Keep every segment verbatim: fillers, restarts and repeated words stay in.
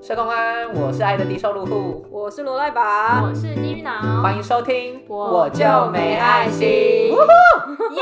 社工安，我是爱的低收入户， 我是罗赖宝， 我是金鱼脑， 欢迎收听我就没爱心。 耶！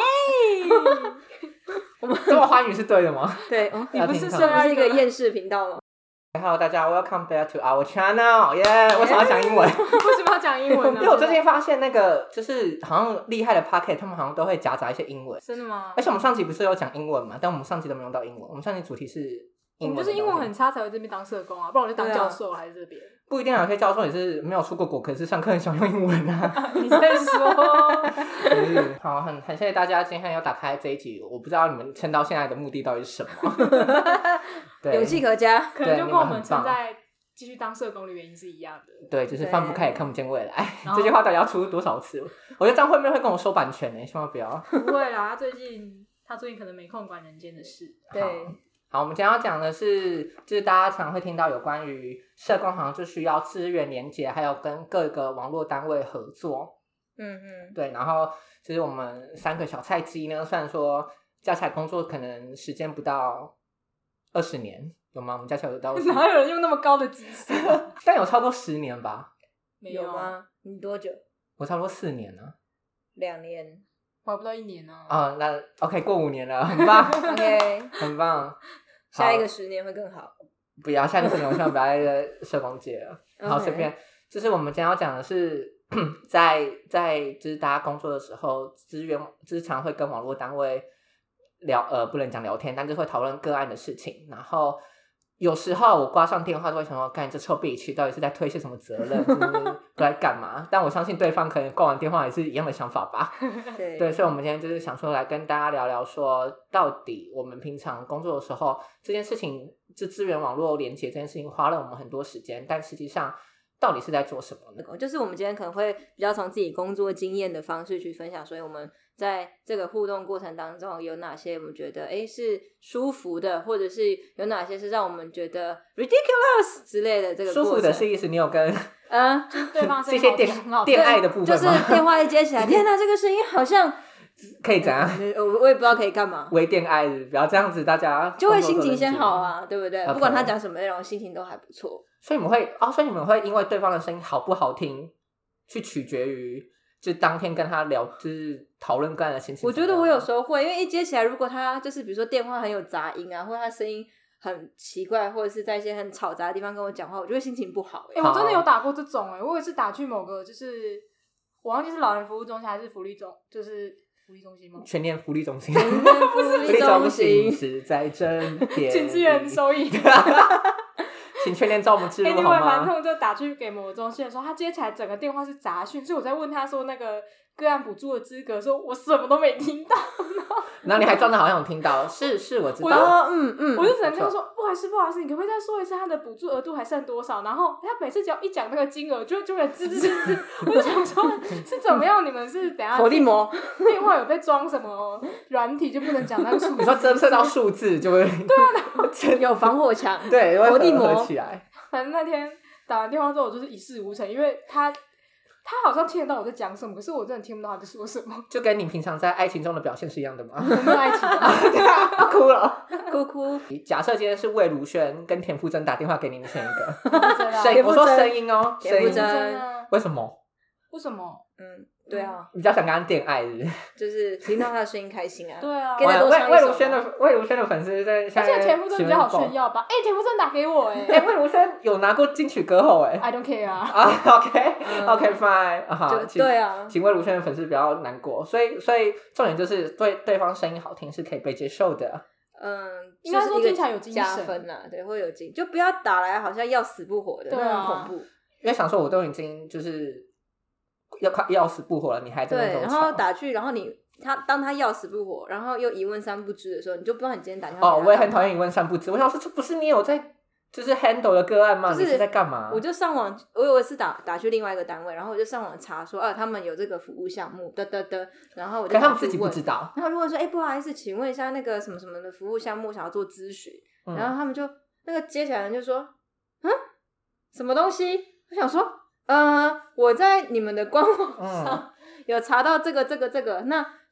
我们这么欢愉是对的吗？ 对，哦、 你不是说要一个厌世频道吗 ？Hello， 大家 ，Welcome back to our channel， 耶、yeah! ！为什么要讲英文？ 为什么要讲英文呢？ 因为我最近发现那个就是好像厉害的 Podcast， 他们好像都会夹杂一些英文。 真的吗？ 而且我们上集不是有讲英文嘛？但我们上集都没用到英文，我们上集主题是英文。 我们就是英文很差才会这边当社工啊，不然我就当教授还是这边。 不一定啊，有些教授也是没有出过国，可是上课很喜欢用英文啊。 你在说？ 嗯、好，很很谢谢大家今天要打开这一集，我不知道你们撑到现在的目的到底是什么。对， 勇气可嘉， 可能就跟我们撑在继续当社工的原因是一样的。 对，就是翻不开也看不见未来。这句话到底要出多少次？我觉得这样会不会跟我收版权呢？希望不要。 不会啦，他最近他最近可能没空管人间的事。 对。 好，我们今天要讲的是，就是大家常会听到有关于社工好像就需要资源连结，还有跟各个网络单位合作。 嗯嗯， 对，然后就是我们三个小菜鸡呢，虽然说加起来工作可能时间不到二十年，有吗？我们加起来有到哪有人用那么高的级数？ 但有超过十年吧？ 没有吗？你多久？ 我差不多四年了。 两年， 我还不到一年呢、 啊。哦，那 OK， 过五年了，很棒。 OK， 很棒。 下一个十年会更好。 不要，下一个十年我希望不要在社工界了。好，随便。就是我们今天要讲的是，在在就是大家工作的时候，资源就是常会跟网络单位聊，呃，不能讲聊天，但是会讨论个案的事情。然后有时候我挂上电话都会想说，干这臭憋屈，到底是在推卸什么责任，就是不来干嘛？但我相信对方可能挂完电话也是一样的想法吧。 对对，所以我们今天就是想说来跟大家聊聊说，到底我们平常工作的时候，这件事情就资源网络连接这件事情花了我们很多时间，但实际上到底是在做什么呢？ 就是我们今天可能会比较从自己工作经验的方式去分享，所以我们在这个互动过程当中有哪些我们觉得诶是舒服的，或者是有哪些是让我们觉得 ridiculous 之类的这个过程。 舒服的是意思你有跟嗯， 就是对方这些恋恋爱的部分吗？ 就是电话一接起来，天哪，这个声音好像可以怎样？ 我我也不知道可以干嘛。 微恋爱不要这样子，大家就会心情先好啊，对不对？ Okay. 不管他讲什么内容，心情都还不错。 所以你们会哦，所以你们会因为对方的声音好不好听，去取决于就当天跟他聊，就是讨论个案的心情。 我觉得我有时候会，因为一接起来，如果他就是比如说电话很有杂音啊，或者他声音很奇怪，或者是在一些很吵杂的地方跟我讲话，我就会心情不好。 哎、欸，我真的有打过这种哎、欸，我也是打去某个就是我忘记是老人服务中心还是福利中，就是福利中心吗？ 全年福利中心， 全年福利中心是在真点， 请支援收益。 请全年招我们置入好吗？ 反正我就打去给某个中心的时候，他接起来整个电话是杂讯，所以我在问他说那个个案补助的资格，说我什么都没听到。 然后你还装的好像有听到，是是我知道， 我嗯嗯， 我就只能跟他说不好意思不好意思，你可不可以再说一次他的补助额度还剩多少？然后他每次只要一讲那个金额，就就会吱吱吱吱，我就想说是怎么样？你们是等下伏地魔电话有被装什么软体就不能讲那个数字？ 你说侦测到数字就会对啊， 有防火墙， 对， 伏地魔起来。 反正那天打完电话之后，我就是一事无成，因为他他好像听得到我在讲什么，可是我真的听不到他在说什么。 就跟你平常在爱情中的表现是一样的吗？ 我没有爱情的， 对啊，要哭了， 哭哭。 假设今天是魏如萱跟田馥甄打电话给你，你选一个。 声音，我说声音哦， 田馥甄。 为什么？ 为什么？ 嗯，对啊， 你比较想跟他恋爱是不是？ 就是听到他的声音开心啊。 对啊， 给他多唱一首。 魏如萱的魏如萱的粉丝在， 而且田馥甄比较好炫耀吧？哎、欸，田馥甄打给我哎、欸， 哎、欸，魏如萱有拿过金曲歌后哎、 欸、，I don't care 啊。 啊 ，OK OK fine， 啊， 对啊， 请魏如萱的粉丝不要难过，所以所以重点就是对对方声音好听是可以被接受的。 嗯， 应该说听起来有精神加分啊，对，会有精，就不要打来好像要死不活的， 对啊， 那很恐怖。 因为想说我都已经就是要快要死不活了，你还在那种对，然后打去，然后你他当他要死不活，然后又一问三不知的时候，你就不知道你今天打电话。 哦，我也很讨厌一问三不知。我想说，这不是你有在就是 handle 的个案吗？ 就是、 你是在干嘛？ 我就上网，我有一次打打去另外一个单位，然后我就上网查说，啊，他们有这个服务项目，得得得，然后我就可他们自己不知道。 然后如果说，哎、欸，不好意思，请问一下那个什么什么的服务项目，想要做咨询、嗯，然后他们就那个接起来人就说，嗯，什么东西？我想说。呃，我在你们的官网上有查到这个、这个、这个，那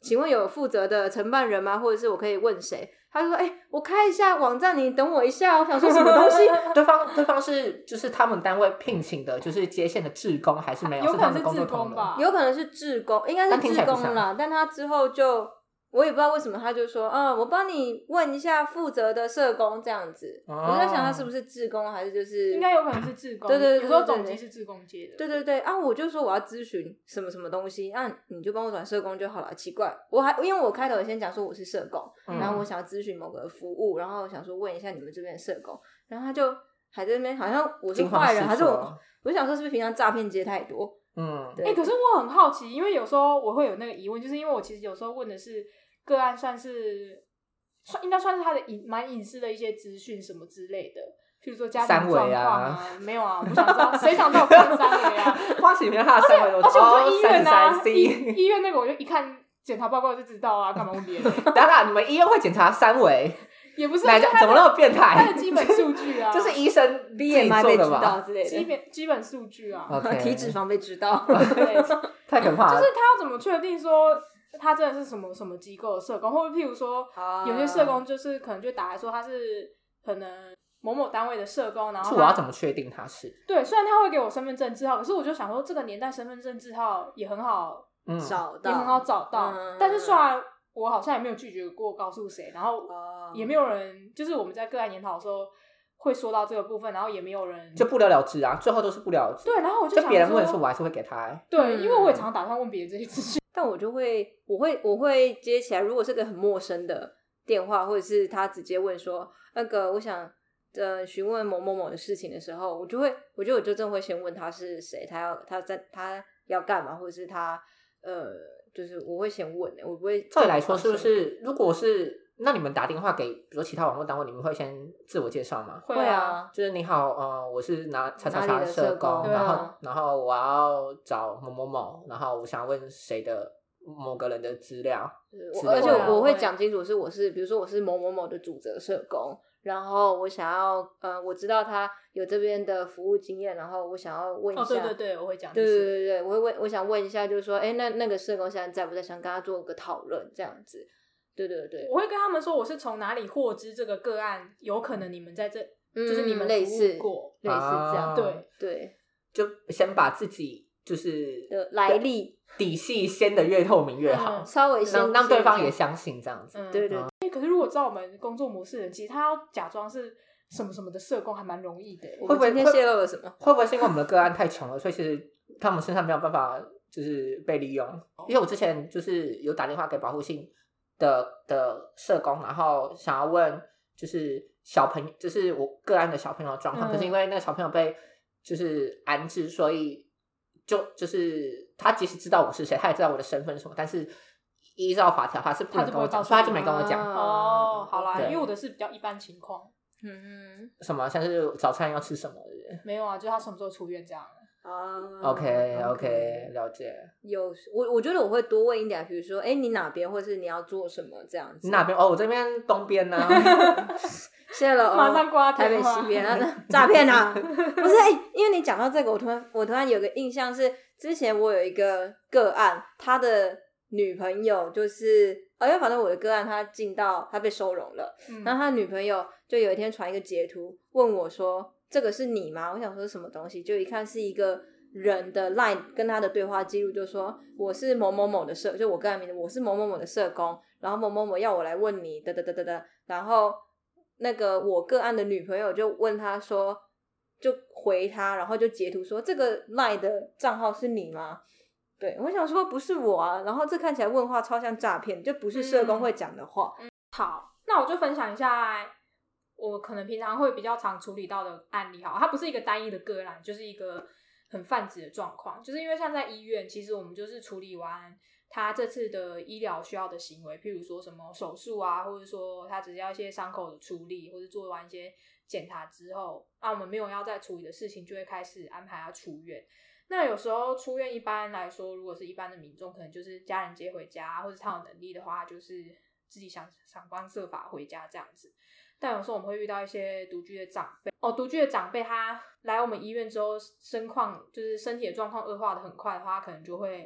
请问有负责的承办人吗？或者是我可以问谁？他就说：“哎、欸，我开一下网站，你等我一下。”我想说什么东西？ 对方对方是就是他们单位聘请的，就是接线的志工还是没有？ 有可能是是他们工作志工吧？ 有可能是志工，应该是志工啦。但他之后就我也不知道为什么，他就说：“嗯，我帮你问一下负责的社工这样子。哦”我在想他是不是志工，还是就是应该有可能是志工。 对对 对, 对, 对, 对， 有时候总机是志工接的。 对对对啊，我就说我要咨询什么什么东西，那、啊、你就帮我转社工就好了。奇怪，我还因为我开头先讲说我是社工，嗯、然后我想要咨询某个服务，然后我想说问一下你们这边的社工，然后他就还在那边好像我是坏人，还是我我就想说是不是平常诈骗接太多？ 嗯， 哎、欸，可是我很好奇，因为有时候我会有那个疑问，就是因为我其实有时候问的是个案，算是算应该算是他的隐蛮隐私的一些资讯什么之类的。譬如说家庭状况啊，没有啊，我不想知道，谁想知道我看三围啊？ 花几片他的三围， 而且我说医院啊， 哦、 医医院那个我就一看检查报告就知道啊，干嘛问别人？ 等等，你们医院会检查三围？ 也不是， 哪怎么那么变态？ 他的基本数据啊， 这是医生 B M I 被知道之类的， 基本基本数据啊， okay. 体脂肪被知道， 对， 太可怕了。 就是他要怎么确定说？他真的是什么什么机构的社工，或者譬如说，啊、有些社工就是可能就打来说他是可能某某单位的社工，然后我要怎么确定他是？ 对，虽然他会给我身份证字号，可是我就想说，这个年代身份证字号也很好找到， 也很好找到。嗯、但是虽然我好像也没有拒绝过告诉谁，然后也没有人，就是我们在个案研讨的时候会说到这个部分，然后也没有人就不了了之啊，最后都是不了了之。 对，然后我就想说，就别人问的时候，我还是会给他、欸。 对，嗯、因为我也常打算问别人这些资讯。 但我就会，我会，我会接起来。如果是个很陌生的电话，或者是他直接问说，那个我想呃询问某某某的事情的时候，我就会，我觉得我就真的会先问他是谁，他要他在他要干嘛，或者是他呃，就是我会先问的，我不会。 照理来说，是不是？如果是那你们打电话给，比如说其他网络单位，你们会先自我介绍吗？ 会啊， 就是你好，呃，我是哪叉叉叉的社工，然后、啊、然后我要找某某某，然后我想问谁的某个人的资料， 而且我会讲清楚是我是，比如说我是某某某的主责社工，然后我想要呃，我知道他有这边的服务经验，然后我想要问一下， 哦，对对对，我会讲， 对对对对，我会问，我想问一下，就是说，哎，那那个社工现在在不在？想跟他做个讨论，这样子。对对对， 我会跟他们说我是从哪里获知这个个案，有可能你们在这，嗯、就是你们类似过， 类似这样， 对对， 就先把自己就是的来历底细先的越透明越好， 嗯、稍微先让让对方也相信这样子。 嗯、 对对。 嗯、可是如果知道我们工作模式的人，其实他要假装是什么什么的社工，还蛮容易的。 会不会今天泄露了什么？ 会不会是因为我们的个案太穷了，所以其实他们身上没有办法就是被利用？因为我之前就是有打电话给保护性的的社工，然后想要问就是小朋友，就是我个案的小朋友的状况、嗯，可是因为那个小朋友被就是安置，所以就就是他即使知道我是谁，他也知道我的身份是什么，但是依照法条他是不能跟我讲，所以他就没跟我讲。 哦，好啦，因为我的是比较一般情况。 嗯， 什么像是早餐要吃什么的？ 没有啊，就他什么时候出院这样。 啊、 uh, ，OK OK， OK， 了解。 有我，我觉得我会多问一点，比如说，哎，你哪边，或是你要做什么这样子。 你哪边？哦，我这边东边呢、啊。 谢了， 马上挂台北西边啊，诈骗啊！不是，哎，因为你讲到这个，我突然我突然有个印象是，之前我有一个个案，他的女朋友就是，哦，因为反正我的个案他进到他被收容了，嗯、然后他女朋友就有一天传一个截图问我说。这个是你吗？我想说什么东西，就一看是一个人的 line 跟他的对话记录，就说我是某某某的社，就我个人名字，我是某某某的社工，然后某某某要我来问你，哒哒哒哒哒，然后那个我个案的女朋友就问他说，就回他，然后就截图说这个 line 的账号是你吗？对，我想说不是我啊，然后这看起来问话超像诈骗，就不是社工会讲的话。 嗯嗯、好，那我就分享一下。我可能平常会比较常处理到的案例，好，它不是一个单一的个案，就是一个很泛指的状况。就是因为像在医院，其实我们就是处理完他这次的医疗需要的行为，譬如说什么手术啊，或者说他只要一些伤口的处理，或者做完一些检查之后，那我们没有要再处理的事情，就会开始安排他出院。那有时候出院一般来说，如果是一般的民众，可能就是家人接回家，或者他有能力的话，就是自己想想方设法回家这样子。但有时候我们会遇到一些独居的长辈哦，独居的长辈他来我们医院之后，身况就是身体的状况恶化的很快的话，他可能就会没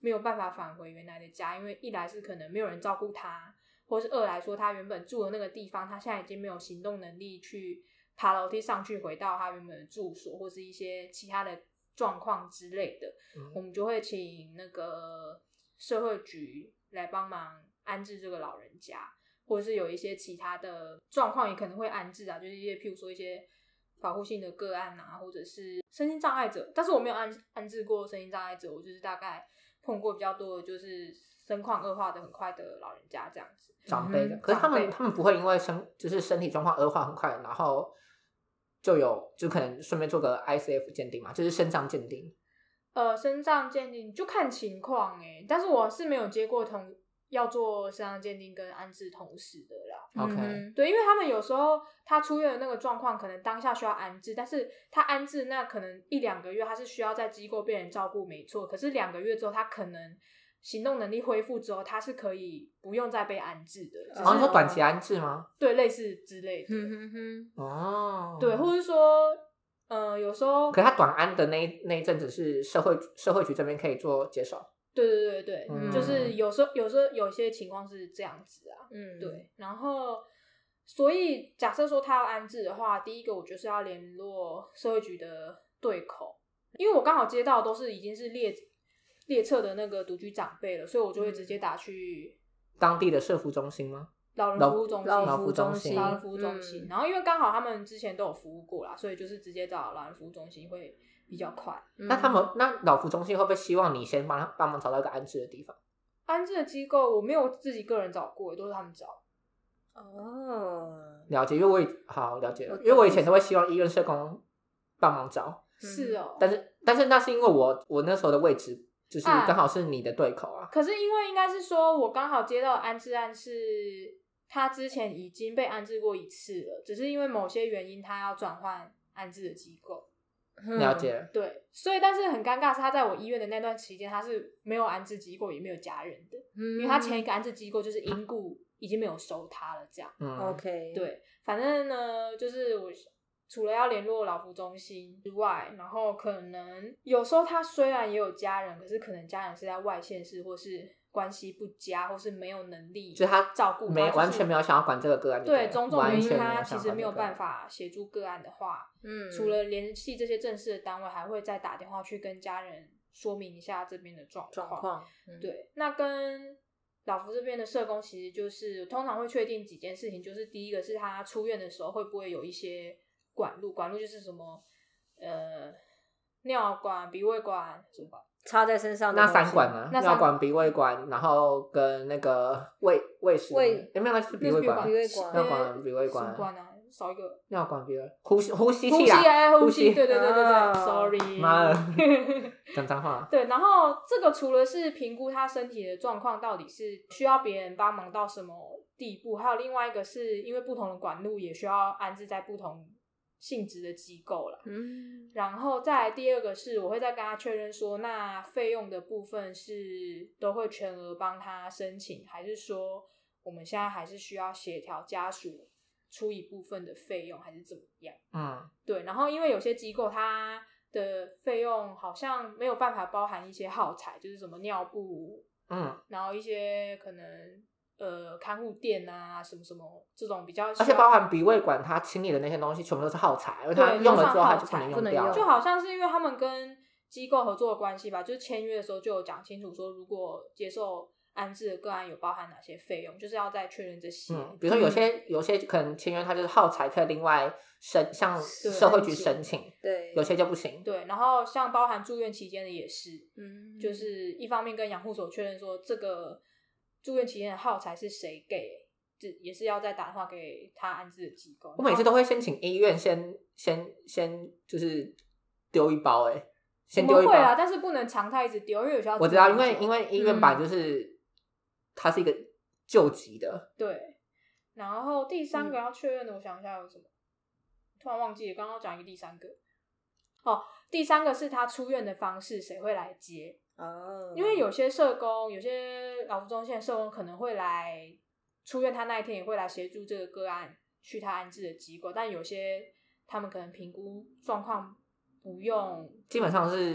没有办法返回原来的家，因为一来是可能没有人照顾他，或是二来说他原本住的那个地方他现在已经没有行动能力去爬楼梯上去回到他原本的住所，或是一些其他的状况之类的、嗯、我们就会请那个社会局来帮忙安置这个老人家，或者是有一些其他的状况也可能会安置啊，就是一些譬如说一些保护性的个案啊，或者是身心障碍者，但是我没有安安置过身心障碍者，我就是大概碰过比较多的就是身况恶化的很快的老人家这样子， 长辈的、嗯、可是他们他们不会因为身就是身体状况恶化很快，然后就有就可能顺便做个 I C F 鉴定嘛，就是身障鉴定。 呃，身障鉴定就看情况哎，但是我是没有接过同要做身障鉴定跟安置同时的啦。 OK，、 嗯、对，因为他们有时候他出院的那个状况，可能当下需要安置，但是他安置那可能一两个月，他是需要在机构被人照顾，没错。可是两个月之后，他可能行动能力恢复之后，他是可以不用再被安置的。 哦，你说短期安置吗？ 对，类似之类的。 嗯哼哼， 哦， 对，或者说。呃，有时候， 可是他短安的那那一阵子是社会社会局这边可以做接手。 对对对对， 嗯、 就是有时候有时候有些情况是这样子啊，嗯，对。然后，所以假设说他要安置的话，第一个我就是要联络社会局的对口，因为我刚好接到都是已经是列列册的那个独居长辈了，所以我就会直接打去、 嗯、当地的社福中心吗？ 老人服务中心， 老人服务中心， 老人服务中心、嗯。然后因为刚好他们之前都有服务过啦，所以就是直接找老人服务中心会比较快。 嗯、那他们那老服中心会不会希望你先帮他帮忙找到一个安置的地方？ 安置的机构我没有自己个人找过，都是他们找。 哦， 了解，因为我也好了解了，因为我以前都会希望医院社工帮忙找。 是哦， 但是但是那是因为我我那时候的位置就是刚好是你的对口啊。 啊可是因为应该是说我刚好接到的安置案是。他之前已经被安置过一次了，只是因为某些原因他要转换安置的机构。 了解。 对，所以但是很尴尬是他在我医院的那段期间他是没有安置机构也没有家人的、嗯、因为他前一个安置机构就是因故已经没有收他了这样。 嗯 OK， 对，反正呢就是我除了要联络老福中心之外，然后可能有时候他虽然也有家人，可是可能家人是在外县市或是关系不佳，或是没有能力就是他照顾他， 没、就是、完全没有想要管这个个案。 对，种种原因他其实没有办法协助个案的话，嗯，除了联系这些正式的单位，还会再打电话去跟家人说明一下这边的状况。嗯、对，那跟老福这边的社工其实就是通常会确定几件事情，就是第一个是他出院的时候会不会有一些管路，管路就是什么呃尿管、鼻胃管什么管。 插在身上的那三管呢、啊？尿管、鼻胃管，然后跟那个胃胃食， 胃有没有？那是鼻胃管， 鼻胃管， 尿管、鼻胃管， 什么管啊？少一个尿管、鼻胃，呼吸呼吸器啊， 呼吸啊， 呼吸， 对对对对对、 啊、 ，sorry， 妈的，讲脏话。 对，然后这个除了是评估他身体的状况到底是需要别人帮忙到什么地步，还有另外一个是因为不同的管路也需要安置在不同性质的机构啦。嗯，然后再来第二个是我会再跟他确认说，那费用的部分是都会全额帮他申请，还是说我们现在还是需要协调家属出一部分的费用，还是怎么样？嗯，对。然后因为有些机构它的费用好像没有办法包含一些耗材，就是什么尿布，嗯，然后一些可能呃看护垫啊什么什么这种比较， 而且包含鼻胃管它清理的那些东西全部都是耗材，因为它用了之后它就不能用掉， 就好像是因为他们跟机构合作的关系吧，就是签约的时候就有讲清楚说，如果接受安置的个案有包含哪些费用，就是要再确认这些。 嗯，比如说有些、嗯、有些可能签约它就是耗材可以另外申向社会局申请， 对， 有些就不行。 对，然后像包含住院期间的也是，嗯，就是一方面跟养护所确认说这个住院期间的耗材是谁给，这也是要再打电话给他安置的机构。 我每次都会先请医院先先先就是丢一包、欸，哎，先丢一包。 我们会啊，但是不能常态一直丢，因为有些我知道，因为因为医院版就是。嗯，它是一个救急的， 对。然后第三个要确认的，我想一下有什么，嗯、突然忘记了，刚刚讲一个第三个。哦，第三个是他出院的方式，谁会来接？哦，因为有些社工，有些老福中心的社工可能会来出院，他那一天也会来协助这个个案去他安置的机构，但有些他们可能评估状况不用， 基本上是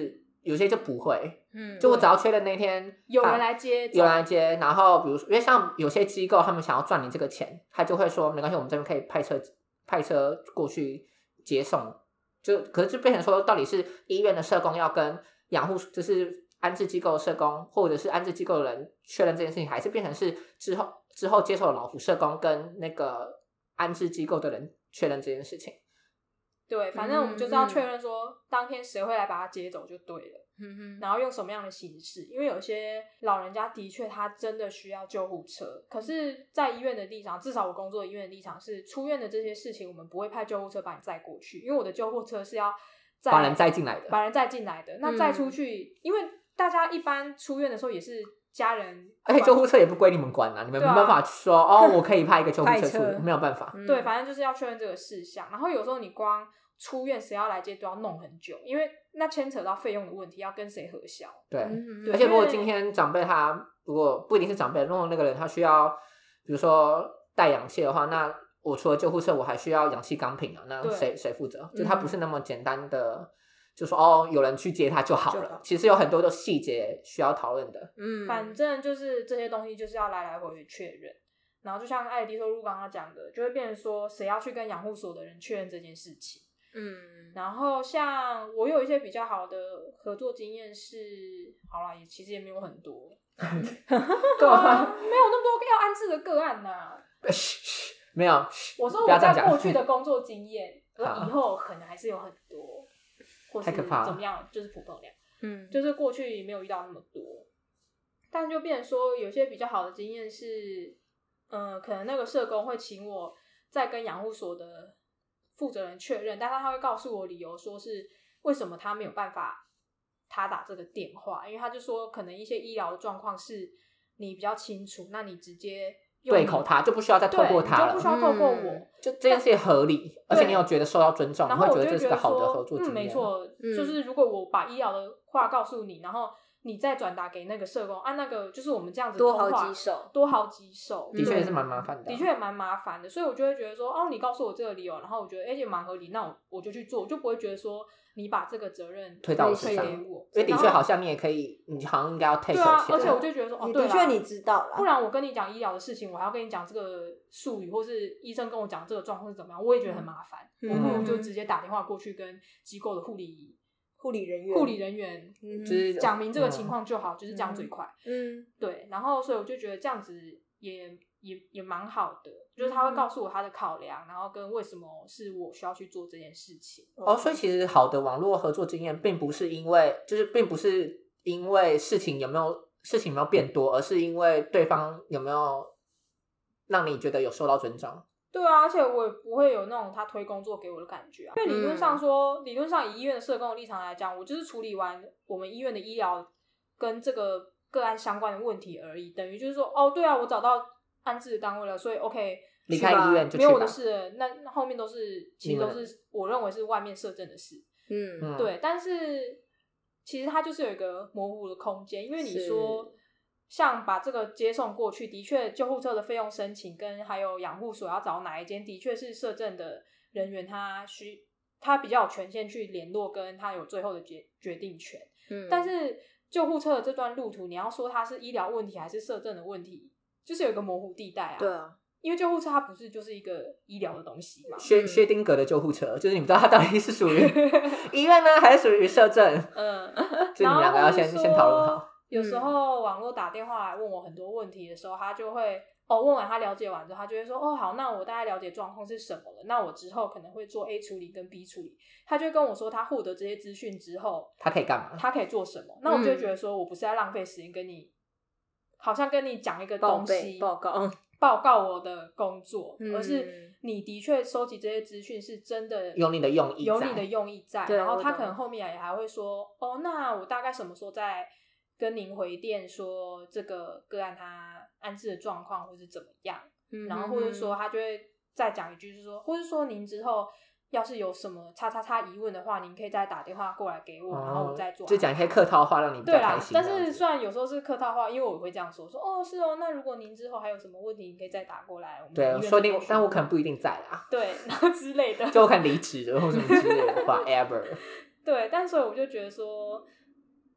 有些就不会， 嗯， 就我只要确认那天有人来接， 有人来接，然后比如说，因为像有些机构他们想要赚你这个钱，他就会说没关系，我们这边可以派车派车过去接送，就可是就变成说，到底是医院的社工要跟养护就是安置机构的社工或者是安置机构的人确认这件事情，还是变成是之后之后接手的老福社工跟那个安置机构的人确认这件事情？ 对，反正我们就是要确认说、嗯、当天谁会来把他接走就对了、嗯、然后用什么样的形式，因为有些老人家的确他真的需要救护车，可是在医院的立场，至少我工作的医院的立场是出院的这些事情我们不会派救护车把你载过去，因为我的救护车是要载把人载进来的把人载进来的，那载出去、嗯、因为大家一般出院的时候也是家人， 而且救护车也不归你们管啊，你们没办法说、啊、哦我可以派一个救护车出来，没有办法、 嗯、对，反正就是要确认这个事项，然后有时候你光出院谁要来接都要弄很久，因为那牵扯到费用的问题，要跟谁核销。 对， 嗯、 而且如果今天长辈他如果不一定是长辈，如果那个人他需要比如说带氧气的话，那我除了救护车我还需要氧气钢瓶啊，那谁谁负责？就他不是那么简单的、嗯、就说哦有人去接他就好了，好其实有很多的细节需要讨论的。 嗯，反正就是这些东西就是要来来回回确认，然后就像艾迪说路刚刚讲的，就会变成说谁要去跟养护所的人确认这件事情。嗯，然后像我有一些比较好的合作经验是，好啦，也其实也没有很多，对啊，没有那么多要安置的个案呐、啊。 没有， 我说我在过去的工作经验，以后可能还是有很多，或是怎么样，就是普通量，嗯，就是过去没有遇到那么多，但就变成说有些比较好的经验是，嗯、呃，可能那个社工会请我再跟养护所的负责人确认，但是他会告诉我理由，说是为什么他没有办法他打这个电话，因为他就说可能一些医疗的状况是你比较清楚，那你直接对口他就不需要再透过他了， 就不需要透过我、嗯、 就这件事也合理，而且你有觉得受到尊重， 然后我就会觉得这是个好的合作经验。 嗯，没错、嗯，就是如果我把医疗的话告诉你，然后你再转达给那个社工，按、啊、那个就是我们这样子多好几手， 多好几手， 的确也是蛮麻烦的、啊， 的确也蛮麻烦的，所以我就会觉得说，哦，你告诉我这个理由，然后我觉得哎也蛮合理，那我我就去做，我就不会觉得说你把这个责任推到我身上，因为的确好像你也可以，你好像应该要 take 对啊，而且我就觉得说，哦，对的确你知道了， 不然我跟你讲医疗的事情，我还要跟你讲这个术语，或是医生跟我讲这个状况是怎么样，我也觉得很麻烦，嗯、我不如就直接打电话过去跟机构的护理。 护理人员， 护理人员就是讲明这个情况就好、嗯，就是这样最快。嗯，对。然后，所以我就觉得这样子也也也蛮好的，就是他会告诉我他的考量，然后跟为什么是我需要去做这件事情。 哦，所以其实好的网络合作经验，并不是因为就是并不是因为事情有没有事情有没有变多，而是因为对方有没有让你觉得有受到尊重。 对啊，而且我也不会有那种他推工作给我的感觉啊。因为理论上说，嗯、理论上以医院的社工的立场来讲，我就是处理完我们医院的医疗跟这个个案相关的问题而已，等于就是说，哦，对啊，我找到安置的单位了，所以 OK， 离开医院就去吧， 没有我的事了。那后面都是其实都是我认为是外面社政的事。嗯，对。但是其实它就是有一个模糊的空间，因为你说。像把这个接送过去，的确救护车的费用申请跟还有养护所要找哪一间，的确是社政的人员他需他比较有权限去联络，跟他有最后的决决定权。嗯，但是救护车的这段路途，你要说它是医疗问题还是社政的问题，就是有一个模糊地带啊。 对啊， 因为救护车它不是就是一个医疗的东西嘛。 薛薛丁格的救护车，就是你不知道它到底是属于医院呢，还是属于社政。嗯，就你们两个要先先讨论好。 有时候网络打电话来问我很多问题的时候，他就会哦问完他了解完之后，他就会说哦好，那我大概了解状况是什么了，那我之后可能会做 A 处理跟 B 处理。他就会跟我说他获得这些资讯之后， 他可以干嘛？ 他可以做什么？那我就觉得说我不是在浪费时间跟你，好像跟你讲一个东西报告报告我的工作，嗯、而是你的确收集这些资讯是真的有你的用意在， 有你的用意在。然后他可能后面也还会说哦，那我大概什么时候再跟您回电说这个个案他安置的状况或是怎么样、嗯、然后或者说他就会再讲一句就是说，或者说您之后要是有什么叉叉叉疑问的话，您可以再打电话过来给我、哦、然后我再做， 就讲一些客套话让你比较开心。 对啦，但是虽然有时候是客套话，因为我会这样说说哦是哦，那如果您之后还有什么问题你可以再打过来，我们对说不定，但我可能不一定在啦， 对然后之类的， 就我可能离职了或什么之类的whatever 对，但所以我就觉得说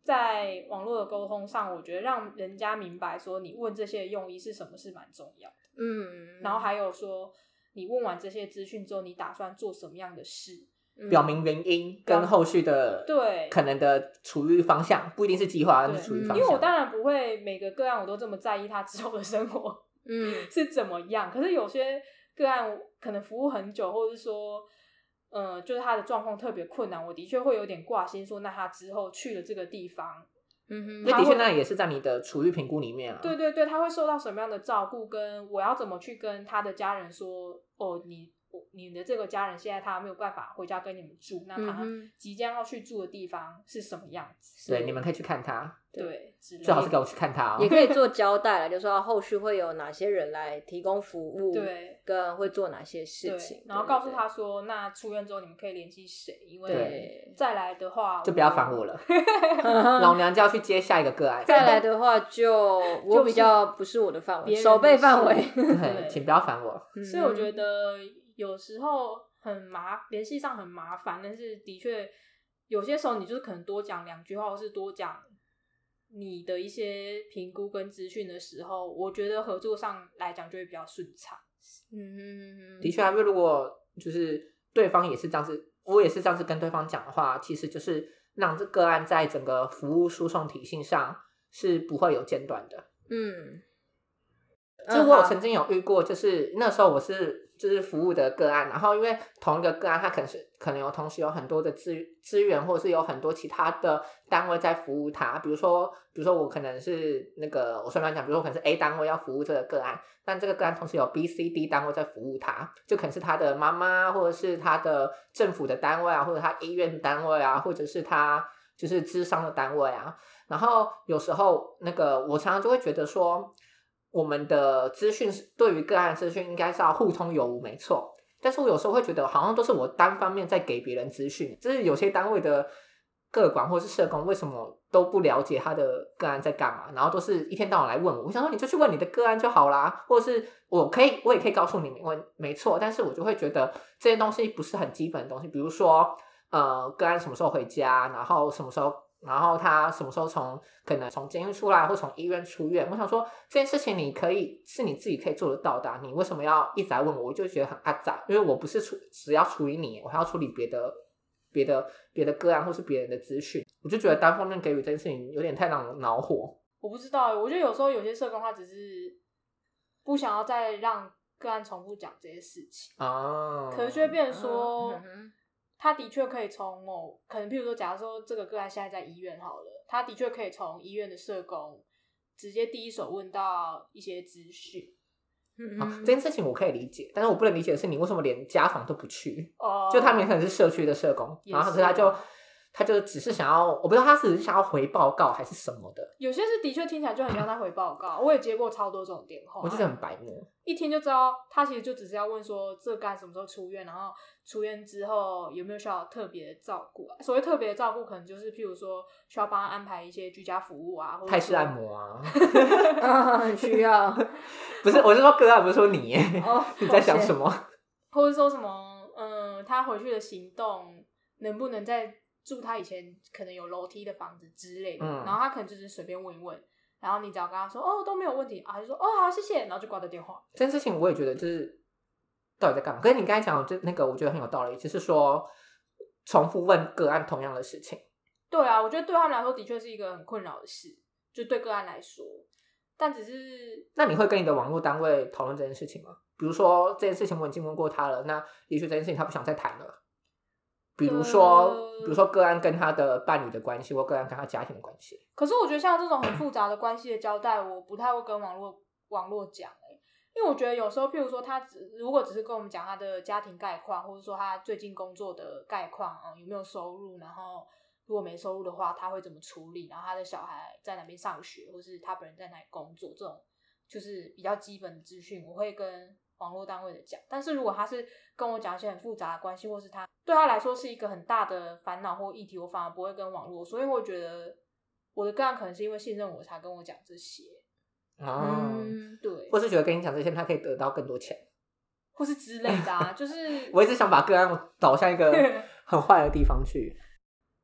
在网络的沟通上，我觉得让人家明白说你问这些用意是什么是蛮重要的。 嗯， 然后还有说你问完这些资讯之后，你打算做什么样的事， 表明原因跟后续的对可能的处遇方向，不一定是计划，但是处遇方向。 因为我当然不会每个个案我都这么在意他之后的生活嗯是怎么样，可是有些个案可能服务很久，或者是说呃，就是他的状况特别困难，我的确会有点挂心说那他之后去了这个地方， 嗯哼， 那的确那也是在你的处遇评估里面啊。 对对对，他会受到什么样的照顾，跟我要怎么去跟他的家人说，哦，你你的这个家人现在他没有办法回家跟你们住，那他即将要去住的地方是什么样子？ 对，你们可以去看他。 对， 最好是给我去看他哦。 也可以做交代了，就说后续会有哪些人来提供服务， 对， 跟会做哪些事情， 然后告诉他说，那出院之后你们可以联系谁，因为对再来的话就不要烦我了，老娘就要去接下一个个案。 再来的话就我比较不是我的范围， 别人手背范围， 对，请不要烦我。 所以我觉得有时候很麻，联系上很麻烦，但是的确有些时候你就是可能多讲两句话，或是多讲你的一些评估跟资讯的时候，我觉得合作上来讲就会比较顺畅。 嗯， 的确啊，因为如果就是对方也是这样子，我也是这样子跟对方讲的话，其实就是让这个案在整个服务输送体系上是不会有间断的。 嗯， 就我有曾经有遇过，就是那时候我是就是服务的个案，然后因为同一个个案，它可能是可能有同时有很多的资资源，或者是有很多其他的单位在服务它。比如说，比如说我可能是那个我随便讲，比如说我可能是 A 单位要服务这个个案，但这个个案同时有 B、C、D 单位在服务它，就可能是他的妈妈，或者是他的政府的单位啊，或者他医院单位啊，或者是他就是諮商的单位啊。然后有时候那个我常常就会觉得说，我们的资讯对于个案的资讯应该是要互通有无，没错。但是我有时候会觉得好像都是我单方面在给别人资讯，就是有些单位的个管或是社工为什么都不了解他的个案在干嘛，然后都是一天到晚来问我。我想说你就去问你的个案就好啦，或者是我可以我也可以告诉你没问没错，但是我就会觉得这些东西不是很基本的东西，比如说呃个案什么时候回家，然后什么时候。然后他什么时候从可能从监狱出来或从医院出院，我想说这件事情你可以是你自己可以做得到的、啊、你为什么要一直来问我？我就觉得很阿杂，因为我不是处只要处理你，我还要处理别的别的别的个案或是别人的资讯，我就觉得单方面给予这件事情有点太让我恼火。 我不知道，我觉得有时候有些社工他只是不想要再让个案重复讲这些事情哦， 可是就会变成说、 嗯他的确可以从某可能譬如说假如说这个个案现在在医院好了，他的确可以从医院的社工直接第一手问到一些资讯。 嗯好，这件事情我可以理解，但是我不能理解的是你为什么连家访都不去。 哦， 就他明显是社区的社工，然后可是他就他就只是想要，我不知道他只是想要回报告还是什么的。 有些是的确听起来就很像他回报告，我也接过超多这种电话， 我就觉得很白目。 一听就知道他其实就只是要问说这个案什么时候出院，然后出院之后有没有需要特别的照顾啊？所谓特别的照顾，可能就是譬如说需要帮他安排一些居家服务啊，或者泰式按摩啊， 啊，很需要。 不是，我是说个案，不是说你耶。 哦， 你在想什么？ 或者说什么，嗯，他回去的行动能不能再住他以前可能有楼梯的房子之类的， 嗯、 然后他可能就是随便问一问，然后你只要跟他说哦都没有问题啊，他就说哦好谢谢，然后就挂掉电话。 这件事情我也觉得就是到底在干嘛？可是你刚才讲的那个，我觉得很有道理，就是说重复问个案同样的事情。 对啊，我觉得对他们来说的确是一个很困扰的事，就对个案来说。但只是， 那你会跟你的网络单位讨论这件事情吗？比如说这件事情我已经问过他了，那也许这件事情他不想再谈了。比如说，呃、比如说个案跟他的伴侣的关系，或个案跟他家庭的关系。 可是我觉得像这种很复杂的关系的交代，我不太会跟网络网络讲欸，因为我觉得有时候，譬如说他只如果只是跟我们讲他的家庭概况，或者说他最近工作的概况，嗯，有没有收入，然后如果没收入的话，他会怎么处理，然后他的小孩在哪边上学，或是他本人在哪里工作，这种就是比较基本的资讯，我会跟网络单位的讲。但是如果他是跟我讲一些很复杂的关系，或是他对他来说是一个很大的烦恼或议题，我反而不会跟网络，所以我觉得我的个案可能是因为信任我才跟我讲这些。 哦， 嗯，对， 或是觉得跟你讲这些，他可以得到更多钱， 或是之类的啊，就是我一直想把个案导向一个很坏的地方去。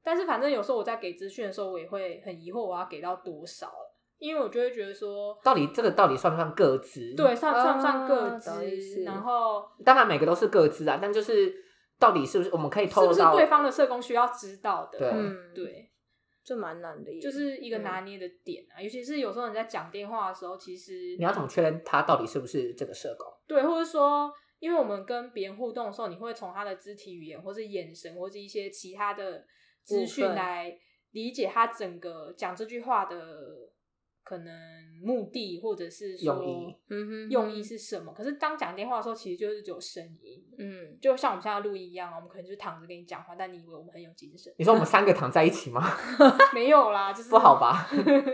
但是反正有时候我在给资讯的时候，我也会很疑惑我要给到多少了，因为我就会觉得说， 到底这个到底算不算个资？ 对，算算不算个哦资？ 懂意思然后当然每个都是个资啊，但就是到底是不是我们可以透是不是露到对方的社工需要知道的？ 对嗯， 对， 这蛮难的耶， 就是一个拿捏的点啊。尤其是有时候你在讲电话的时候，其实你要怎么确认他到底是不是这个社工？ 对，或者说，因为我们跟别人互动的时候，你会从他的肢体语言，或是眼神，或是一些其他的资讯部分来理解他整个讲这句话的可能目的，或者是说用意嗯哼用意是什么。可是当讲电话的时候，其实就是只有声音， 嗯， 就像我们现在录音一样，我们可能就是躺着跟你讲话，但你以为我们很有精神？ 你说我们三个躺在一起吗？ 没有啦，就是不好吧？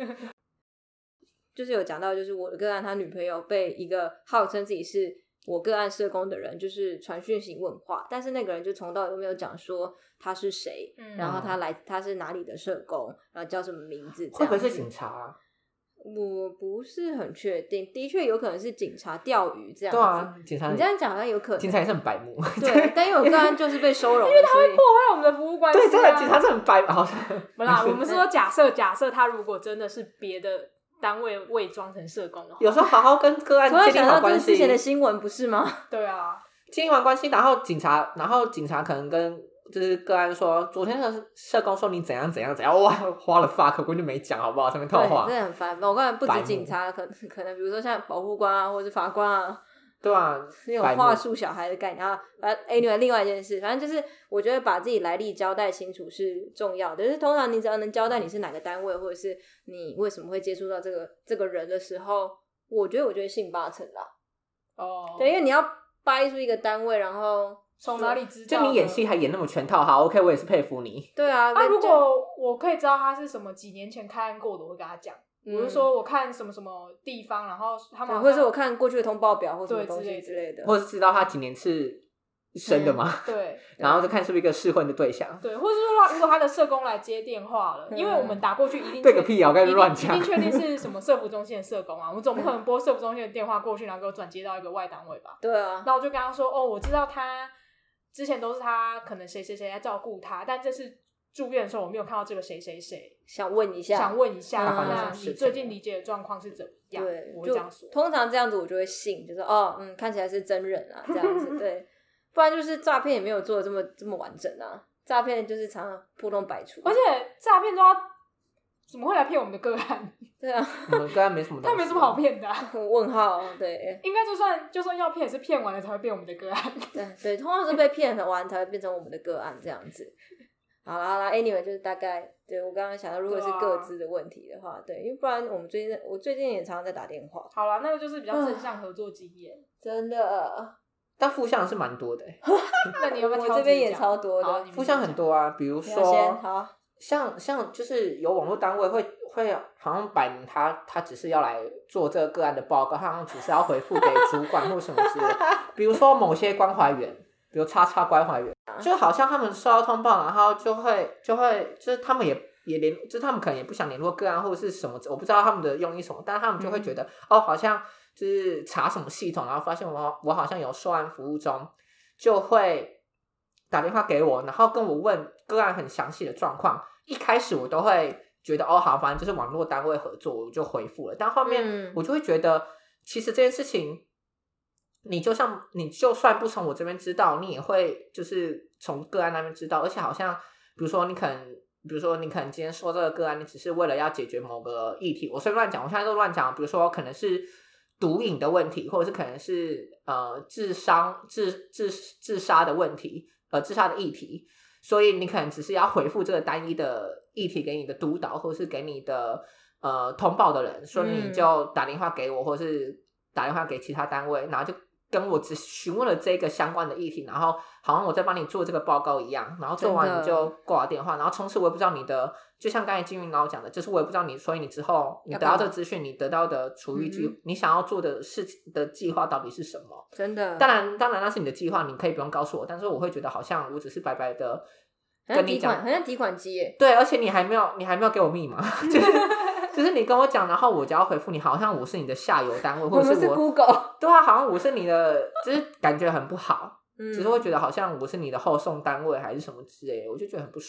就是有讲到，就是我的个案，他女朋友被一个号称自己是我个案社工的人，就是传讯息问话，但是那个人就从到尾都没有讲说他是谁， 嗯然后他来他是哪里的社工，然后叫什么名字，这会不会样子是警察啊？ 我不是很确定，的确有可能是警察钓鱼这样子。 对啊，警察你这样讲好像有可能。 警察也是很白目。 对，但因为我个案就是被收容了，因为他会破坏我们的服务关系、啊。 对，真的警察是很白，好像不啦，我们是说假设假设他如果真的是别的单位伪装成社工的话， 有时候好好跟个案突然建立想到这好关系， 是之前的新闻不是吗？ 对啊， 建立完关系，然后警察，然后警察可能跟就是个案说，昨天的社工说你怎样怎样怎样，哇，花了 fuck，我根本就没讲，好不好？上面套对， 话， 真的很烦。我刚才不白目止警察，可可能比如说像保护官啊，或者是法官啊， 对啊， 那种白目话术小孩的概念啊。反正 anyway， 另外一件事，反正就是我觉得把自己来历交代清楚是重要的。就是通常你只要能交代你是哪个单位，或者是你为什么会接触到这个这个人的时候，我觉得我就会信八成啦。 哦， 对，因为你要掰出一个单位，然后从哪里知道？ 就你演戏还演那么全套，好 OK， 我也是佩服你。 对啊， 啊，如果我可以知道他是什么几年前开案过的，我会跟他讲。 嗯我是说，我看什么什么地方，然后他们好像或者是我看过去的通报表或什么东西对之类的之类的， 或者是知道他几年是生的吗？ 对然后就看是不是一个适婚的对象。 对，或者是说，如果他的社工来接电话了， 嗯因为我们打过去一定对个屁啊！我跟你乱一讲定。确定是什么社服中心的社工啊，我们总不可能拨社服中心的电话过去，然后给我转接到一个外单位吧？ 对啊， 那我就跟他说，哦，我知道他之前都是他可能谁谁谁在照顾他，但这次住院的时候我没有看到这个谁谁谁， 想问一下， 想问一下， 嗯那你最近理解的状况是怎么样？ 对， 我会这样说。 通常这样子我就会信，就是哦，嗯，看起来是真人啊，这样子，对，不然就是诈骗也没有做的这么这么完整啊，诈骗就是常常破洞百出， 而且诈骗都要怎么会来骗我们的个案？ 对啊， 我们跟他没什么东西， 他没什么好骗的、啊。 问号，对， 应该就算就算要骗，也是骗完了才会变我们的个案。 对对，通常是被骗完才会变成我们的个案这样子。好啦好啦 ，anyway 就是大概，对我刚刚想到，如果是各自的问题的话，对，因为不然我们最近我最近也常常在打电话， 好啦，那个就是比较正向合作经验。 真的， 但负向是蛮多的、欸， 那你要不要挑我这边也几个讲超多的好你们负向很多啊，比如你要先说， 好， 像像就是有网络单位会会好像摆明他他只是要来做这个个案的报告，他好像只是要回复给主管或什么之类的，比如说某些关怀员，比如叉叉关怀员，就好像他们收到通报，然后就会就会就是他们也也联，就是他们可能也不想联络个案或者是什么，我不知道他们的用意什么，但是他们就会觉得、嗯、哦，好像就是查什么系统，然后发现我我好像有受案服务中，就会打电话给我，然后跟我问个案很详细的状况。一开始我都会觉得哦好，反正就是网络单位合作，我就回复了。但后面我就会觉得，嗯、其实这件事情，你就像你就算不从我这边知道，你也会就是从个案那边知道。而且好像比如说你可能，比如说你可能今天说这个个案，你只是为了要解决某个议题，我随便乱讲，我现在都乱讲。比如说可能是毒瘾的问题，或者是可能是呃智商自自自杀的问题，呃自杀的议题。所以你可能只是要回复这个单一的议题给你的督导，或是给你的呃通报的人，说你就打电话给我，或是打电话给其他单位，然后就跟我只询问了这个相关的议题，然后好像我在帮你做这个报告一样，然后做完你就挂电话，然后从此我也不知道你的，就像刚才金云老讲的，就是我也不知道你，所以你之后你得到这个资讯，你得到的处理计，嗯、你想要做的事情的计划到底是什么？真的，当然当然那是你的计划，你可以不用告诉我，但是我会觉得好像我只是白白的跟你讲， 很像提款机耶。 对，而且你还没有你还没有给我密码，就是就是你跟我讲，然后我就要回复你，好像我是你的下游单位，或者是我， 我们是 Google， 对啊，好像我是你的，就是感觉很不好， 嗯、 只是会觉得好像我是你的后送单位还是什么之类的，我就觉得很不爽。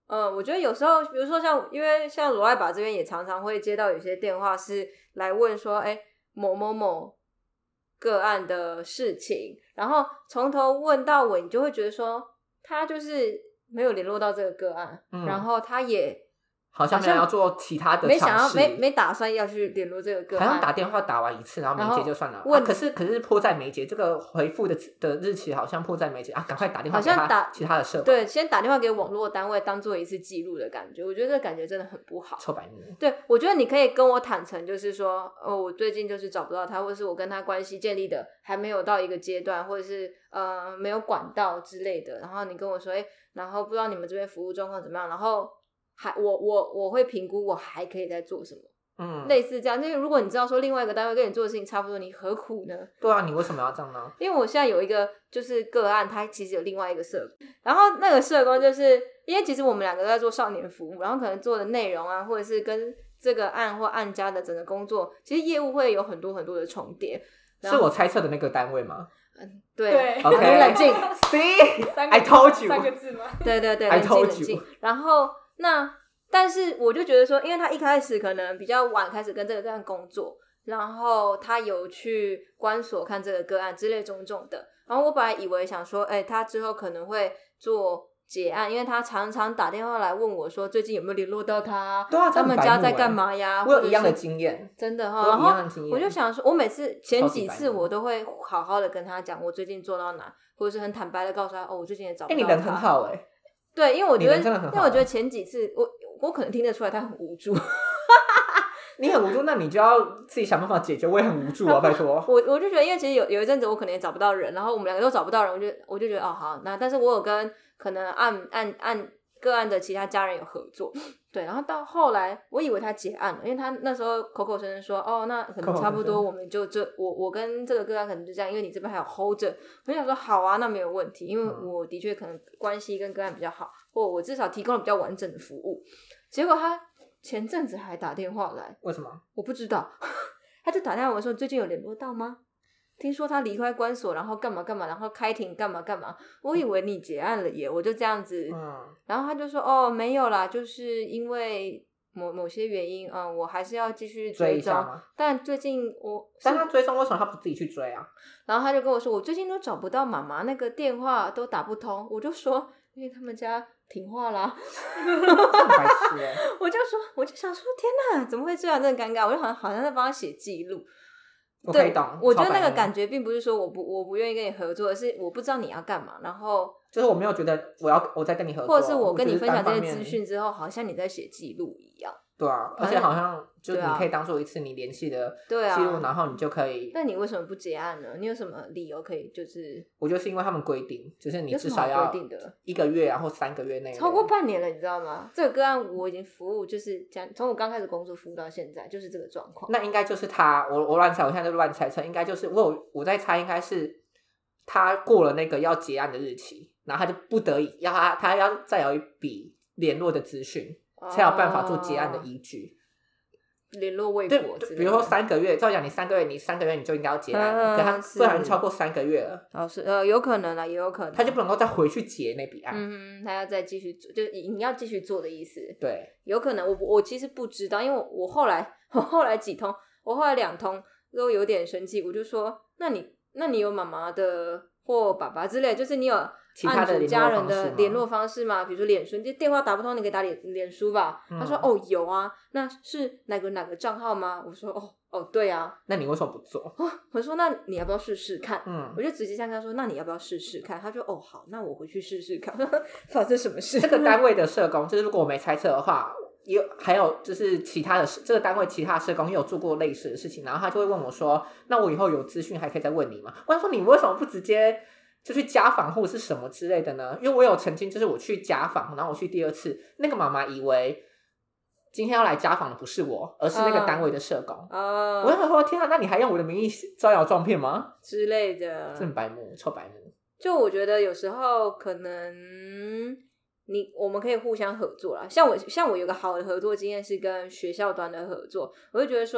嗯，我觉得有时候，比如说像，因为像罗爱爸这边也常常会接到有些电话是来问说，哎，某某某个案的事情，然后从头问到尾，你就会觉得说，他就是没有联络到这个个案，嗯、然后他也好像没有要做其他的没想要尝试， 没没打算要去联络这个个案， 好像打电话打完一次，然后没接就算了。 问、 啊、可是可是迫在眉睫，这个回复的的日期好像迫在眉睫啊，赶快打电话给他， 好像打其他的社对，先打电话给网络单位当做一次记录的感觉，我觉得这个感觉真的很不好。 臭白目。 对，我觉得你可以跟我坦诚，就是说，哦，我最近就是找不到他，或者是我跟他关系建立的还没有到一个阶段，或者是呃没有管道之类的。然后你跟我说，哎，然后不知道你们这边服务状况怎么样，然后还我我我会评估我还可以再做什么。嗯，类似这样，因为如果你知道说另外一个单位跟你做的事情差不多，你何苦呢？ 对啊，你为什么要这样呢？ 因为我现在有一个就是个案，他其实有另外一个社工，然后那个社工就是因为其实我们两个都在做少年服务，然后可能做的内容啊，或者是跟这个案或案家的整个工作，其实业务会有很多很多的重叠。 是我猜测的那个单位吗？ 嗯，对， 对 ，OK， 很冷静。 See, I told you， 三个字吗？ 对对对， I 冷静 told 冷静。然后那。但是我就觉得说，因为他一开始可能比较晚开始跟这个个案工作，然后他有去关所看这个个案之类种种的，然后我本来以为想说，哎、欸，他之后可能会做结案，因为他常常打电话来问我说，最近有没有联络到他？ 对啊， 他们家在干嘛呀？ 我有一样的经验， 真的哈。 我有一样的经验。 我就想说，我每次前几次我都会好好的跟他讲我最近做到哪，或者是很坦白的告诉他，哦，我最近也找不到他。 哎、欸，你人很好哎、欸。 对，因为我觉得， 因为我觉得前几次我我可能听得出来他很无助。 你很无助，那你就要自己想办法解决。我也很无助啊，拜托。 我我就觉得，因为其实有有一阵子我可能也找不到人，然后我们两个都找不到人，我就我就觉得哦好，那但是我有跟可能案案案个案的其他家人有合作，对，然后到后来我以为他结案了，因为他那时候口口声声说哦，那可能差不多，我们就这我我跟这个个案可能就这样，因为你这边还有 hold 着，我想说好啊，那没有问题，因为我的确可能关系跟个案比较好，或我至少提供了比较完整的服务，结果他前阵子还打电话来， 为什么？ 我不知道，他就打电话我说最近有联络到吗？听说他离开关所，然后干嘛干嘛，然后开庭干嘛干嘛，我以为你结案了耶，我就这样子，嗯，然后他就说哦没有啦，就是因为某某些原因，嗯，我还是要继续追踪，但最近我， 但他追踪为什么他不自己去追啊？ 然后他就跟我说，我最近都找不到妈妈，那个电话都打不通，我就说因为他们家停话啦， 白痴耶我就说，我就想说，天哪，怎么会这样？真的尴尬，我就好像好像在帮他写记录。 我可以懂， 我觉得那个感觉并不是说我不我不愿意跟你合作，而是我不知道你要干嘛，然后就是我没有觉得我要我在跟你合作， 或者是我跟你分享这些资讯之后，好像你在写记录一样。 对啊，而且好像就是你可以当做一次你联系的记录，啊、然后你就可以。 那你为什么不结案呢？你有什么理由可以就是？ 我就是因为他们规定，就是你至少要一个月啊或三个月内， 超过半年了，你知道吗？这个个案我已经服务，就是讲从我刚开始工作服务到现在，就是这个状况。 那应该就是他，我我乱猜，我现在就乱猜测，应该就是我有我在猜，应该是他过了那个要结案的日期，然后他就不得已要他他要再有一笔联络的资讯，哦、才有办法做结案的依据。 联络未果， 比如说三个月，照讲你三个月，你三个月你就应该要结案，嗯、可他不然超过三个月了， 哦是呃有可能啦，也有可能， 他就不能够再回去结那笔案， 嗯，他要再继续做，就你要继续做的意思， 对， 有可能，我我其实不知道，因为我我后来我后来几通，我后来两通都有点生气，我就说，那你那你有妈妈的或爸爸之类，就是你有其他的家人的联络方式吗？比如说脸书，你电话打不通，你可以打脸脸书吧。嗯、他说哦有啊，那是哪个哪个账号吗？我说哦哦对啊， 那你为什么不做？ 哦、我说那你要不要试试看？嗯，我就直接这样跟他说，那你要不要试试看？他就哦好，那我回去试试看。发生什么事？ 这个单位的社工，就是如果我没猜测的话，有还有就是其他的这个单位其他的社工也有做过类似的事情，然后他就会问我说，那我以后有资讯还可以再问你吗？我想说你为什么不直接就去家访或者是什么之类的呢？因为我有曾经就是我去家访，然后我去第二次，那个妈妈以为今天要来家访的不是我，而是那个单位的社工。哦、uh, ，我想说天啊，那你还用我的名义招摇撞骗吗？ 之类的， 真白目，臭白目。 就我觉得有时候可能你我们可以互相合作啦。像我像我有个好的合作经验是跟学校端的合作，我就觉得说，哎、欸，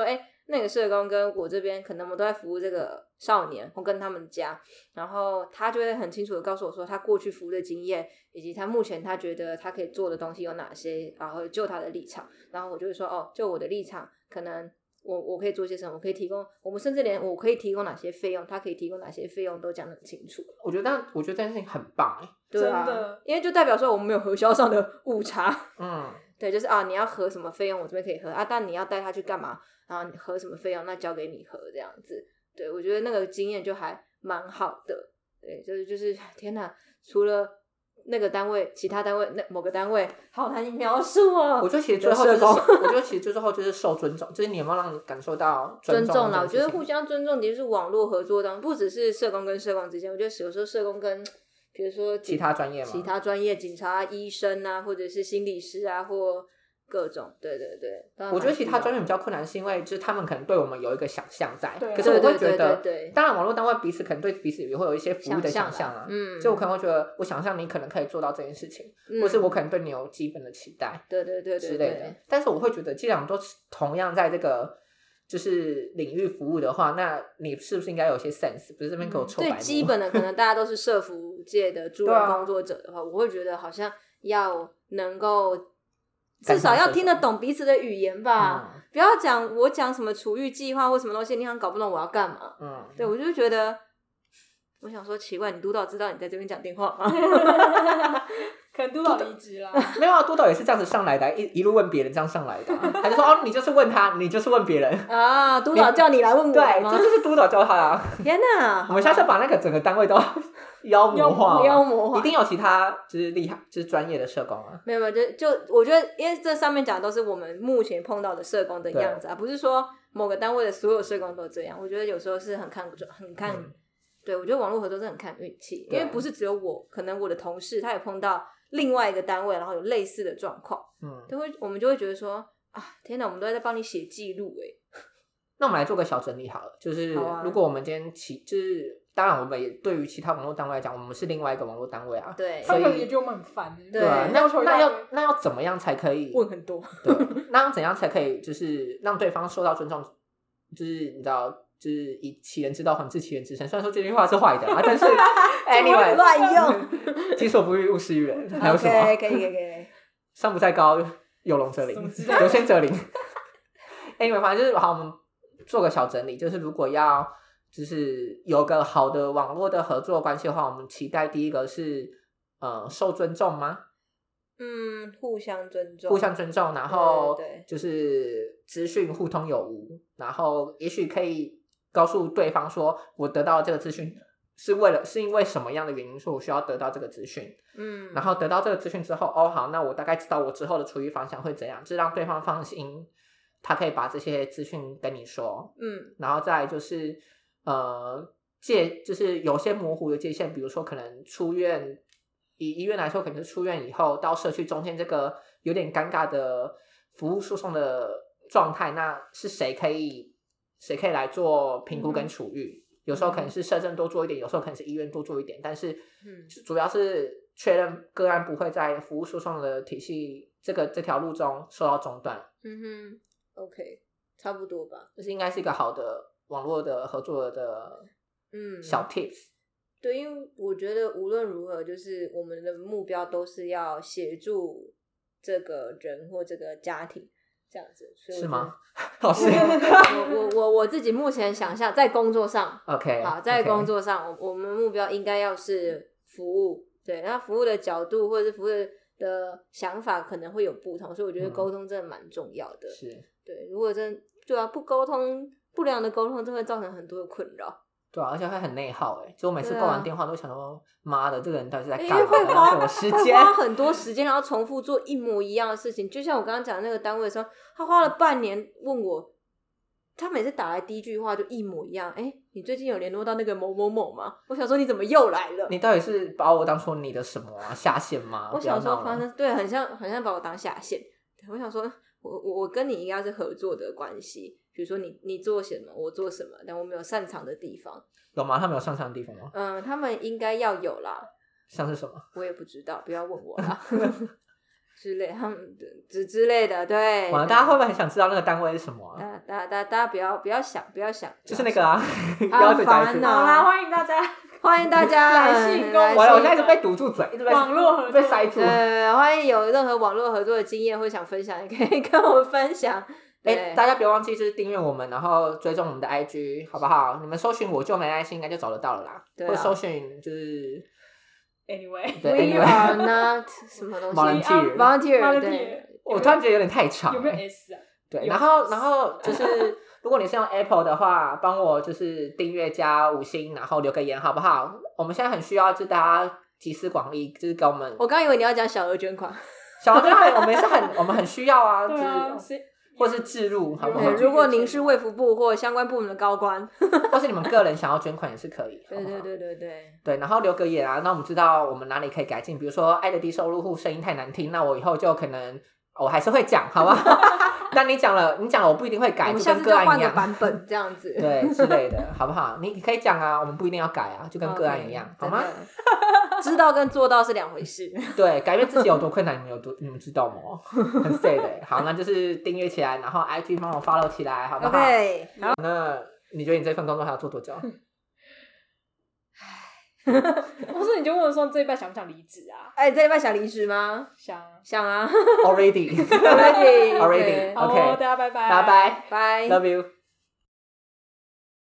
那个社工跟我这边可能我们都在服务这个少年或跟他们家，然后他就会很清楚的告诉我说他过去服务的经验，以及他目前他觉得他可以做的东西有哪些，然后就他的立场，然后我就会说哦，就我的立场可能我我可以做些什么，我可以提供，我们甚至连我可以提供哪些费用，他可以提供哪些费用都讲得很清楚。 我觉得我觉得这件事情很棒哎， 对啊， 真的， 因为就代表说我们没有核销上的误差。 嗯， 对，就是啊，你要核什么费用，我这边可以核啊，但你要带他去干嘛，然后你核什么费用，那交给你核这样子。对，我觉得那个经验就还蛮好的。对，就是就是天哪，除了那个单位，其他单位那某个单位好难以描述哦。 我觉得其实最后就是，我觉得其实最后就是受尊重，就是你有没有让你感受到尊重啦？ 我觉得互相尊重，的确是网络合作当中，不只是社工跟社工之间，我觉得有时候社工跟比如说其他专业嘛， 其他专业警察、医生啊，或者是心理师啊，或各种，对对对。 我觉得其他专业比较困难，是因为就是他们可能对我们有一个想象在， 对啊、 可是我会觉得， 对对对对对当然网络单位彼此可能对彼此也会有一些服务的想象啊， 嗯， 所以我可能会觉得，我想象你可能可以做到这件事情，嗯、或是我可能对你有基本的期待， 对对对对之类的。但是我会觉得，既然我们都同样在这个就是领域服务的话，那你是不是应该有些 sense？ 不是这边给我臭白目。 最基本的，可能大家都是社服界的助人工作者的话，啊、我会觉得好像要能够至少要听得懂彼此的语言吧。嗯、不要讲我讲什么处遇计划或什么东西，你好像搞不懂我要干嘛。嗯，对，我就觉得，我想说奇怪，你督导知道你在这边讲电话吗？ 可能督导离职啦。 没有啊，督导也是这样子上来的，一一路问别人这样上来的、啊。他就说哦，你就是问他，你就是问别人啊。督导叫你来问我吗？ 对，这就是督导教他啊。 天哪！ 我们下次把那个整个单位都妖魔化， 妖魔化， 一定有其他就是厉害就是专业的社工啊。 没有没有，就就我觉得，因为这上面讲的都是我们目前碰到的社工的样子啊，不是说某个单位的所有社工都这样。我觉得有时候是很看很看。嗯对，我觉得网络合作是很看运气，因为不是只有我，可能我的同事他也碰到另外一个单位，然后有类似的状况，嗯，都会我们就会觉得说啊，天哪，我们都在帮你写记录哎。 那我们来做个小整理好了，就是如果我们今天其就是当然我们也对于其他网络单位来讲，我们是另外一个网络单位啊， 对， 他们也觉得我们很烦， 对啊，那那要那要怎么样才可以问很多？ 对，那要怎样才可以就是让对方受到尊重？就是你知道。就是以其人之道还治其人之身，虽然说这句话是坏的啊，但是 anyway 乱用， 己所不欲，勿施于人。还有什么？ okay, 可以可以可以。 山不在高，有龙则灵，有仙则灵。anyway， 反正就是好，我们做个小整理，就是如果要就是有个好的网络的合作关系的话，我们期待第一个是呃受尊重吗？ 嗯，互相尊重， 互相尊重，然后就是资讯互通有无，然后也许可以告诉对方说，我得到这个资讯是为了是因为什么样的原因，说我需要得到这个资讯。嗯，然后得到这个资讯之后，哦，好，那我大概知道我之后的处理方向会怎样，就让对方放心，他可以把这些资讯跟你说。嗯，然后再来就是呃界，就是有些模糊的界限，比如说可能出院，以医院来说，可能是出院以后到社区中间这个有点尴尬的服务诉讼的状态，那是谁可以？谁可以来做评估跟处遇？嗯、有时候可能是社政多做一点，有时候可能是医院多做一点，但是主要是确认个案不会在服务诉讼的体系这个这条路中受到中断。 嗯哼 ，OK， 差不多吧。 这是应该是一个好的网络的合作的嗯小 tips。 对，因为我觉得无论如何，就是我们的目标都是要协助这个人或这个家庭。这样子，所以是吗？好是我我我我自己目前想象在工作上 ，OK， 好，在工作上，我、okay. 我们目标应该要是服务，对，那服务的角度或者是服务的想法可能会有不同，所以我觉得沟通真的蛮重要的。 是、嗯， 对，如果真对啊，不沟通，不良的沟通，就会造成很多的困扰。 对啊，而且会很内耗哎，就我每次挂完电话都想说，妈的，这个人到底是在干嘛？ 因为会花我时间， 会花很多时间，然后重复做一模一样的事情。就像我刚刚讲的那个单位的时候，他花了半年问我，他每次打来第一句话就一模一样。哎，你最近有联络到那个某某某吗？我想说你怎么又来了？ 你到底是把我当做你的什么啊？下线吗？ 我想说发生对，很像很像把我当下线。我想说，我我我跟你应该是合作的关系。比如说你你做什么，我做什么，但我们有擅长的地方。 有吗？他们有擅长的地方吗？ 嗯，他们应该要有啦。 像是什么？ 我也不知道，不要问我啦。 之类，他们之之类的，对。 完了，大家会不会很想知道那个单位是什么、啊？ 大家大家大家大家不要不要想不要想， 就是那个啊，不好要再讲一次。 烦哦好啦，欢迎大家欢迎大家来信跟我们完了，我现在一直被堵住嘴，一直被网络合作被塞住。 呃，欢迎有任何网络合作的经验或想分享，也可以跟我们分享。 哎、 对， 大家别忘记就是订阅我们，然后追踪我们的 I G， 好不好？你们搜寻我就没耐心，应该就找得到了啦。 对啊或者搜寻就是 anyway 对 We anyway are not 什么东西 volunteer。 volunteer， volunteer 对， 我突然觉得有点太长了， 有没有 S 啊？ 对， 有然后然后就是如果你是用 Apple 的话，帮我就是订阅加五星，然后留个言好不好？我们现在很需要，就是大家集思广益，就是给我们我刚以为你要讲小额捐款， 小额捐款，我们是很我们很需要啊， 对啊， 就是谁或是置入，好不好对？如果您是卫福部或相关部门的高官， 或是你们个人想要捐款也是可以， 对好不好对对对对， 对，然后留个言啊，那我们知道我们哪里可以改进，比如说爱的低收入户声音太难听，那我以后就可能我还是会讲，好不好？但你讲了，你讲了，我不一定会改，就我们下跟个案一次就换个样， 版本这样子， 对之类的，好不好？你你可以讲啊，我们不一定要改啊，就跟个案一样 OK， 好吗？ 真的知道跟做到是两回事。 对，改变自己有多困难，你们有多你们知道吗？很 sad 的。好，那就是订阅起来，然后 I G 帮我 follow 起来，好不好 OK， 好， 那你觉得你这份工作还要做多久？ 或是你就问我说这一半想不想离职啊？ 哎，你这礼拜想离职吗？ 想， 想啊 Already ，Already Already 好 OK 哦，大家拜拜， 拜拜拜。 ，Love you。